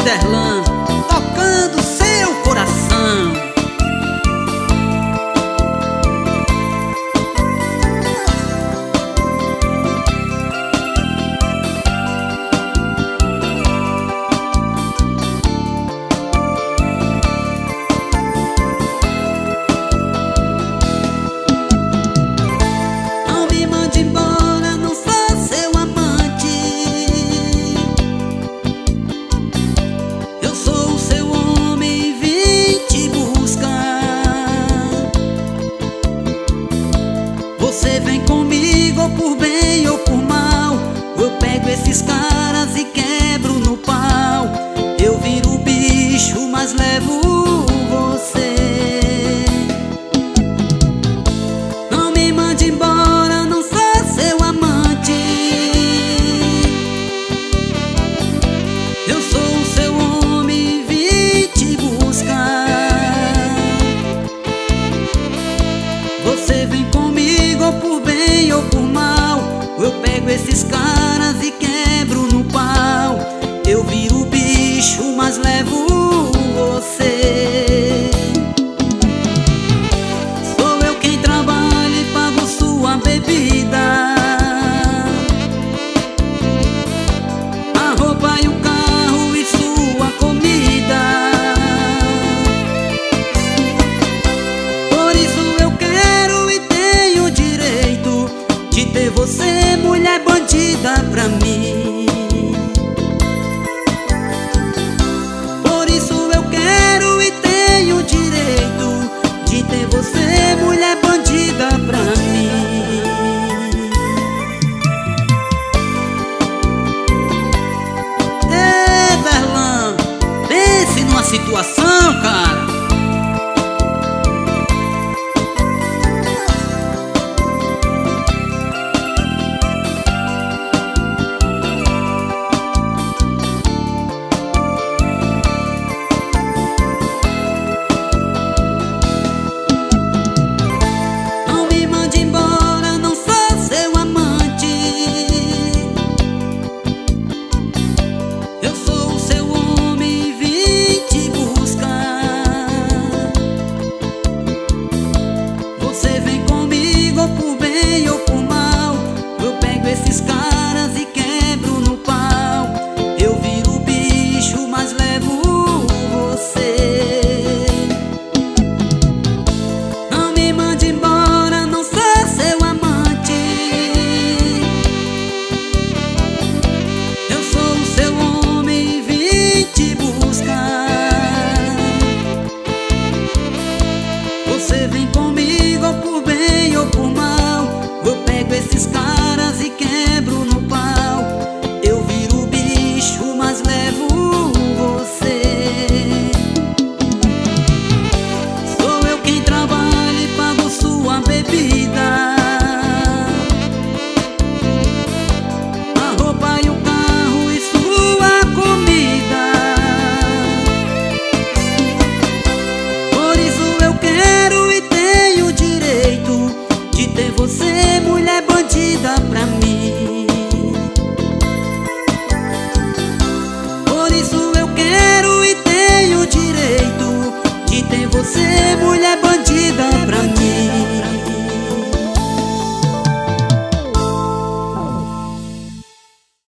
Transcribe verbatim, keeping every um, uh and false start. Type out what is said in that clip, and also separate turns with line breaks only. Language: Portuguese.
Derlan, tocando seu coração.
Não me mande embora, não sou seu amante. Eu sou o seu homem e vim te buscar. Você vem comigo ou por bem ou por mal. Eu pego esses caras e quebro no pau. Eu viro o bicho, mas levo você. Não me mande embora, não sou seu amante. Eu sou o seu homem e vim te buscar. Você vem comigo ou por bem ou por mal. Eu pego esses caras e quebro no pau. Eu viro o bicho, mas levo você. Sou eu quem trabalha e pago sua bebida, a roupa e o carro e sua comida. Por isso eu quero e tenho direito de ter você, mulher bandida, pra mim. Por isso eu quero e tenho direito de ter você, mulher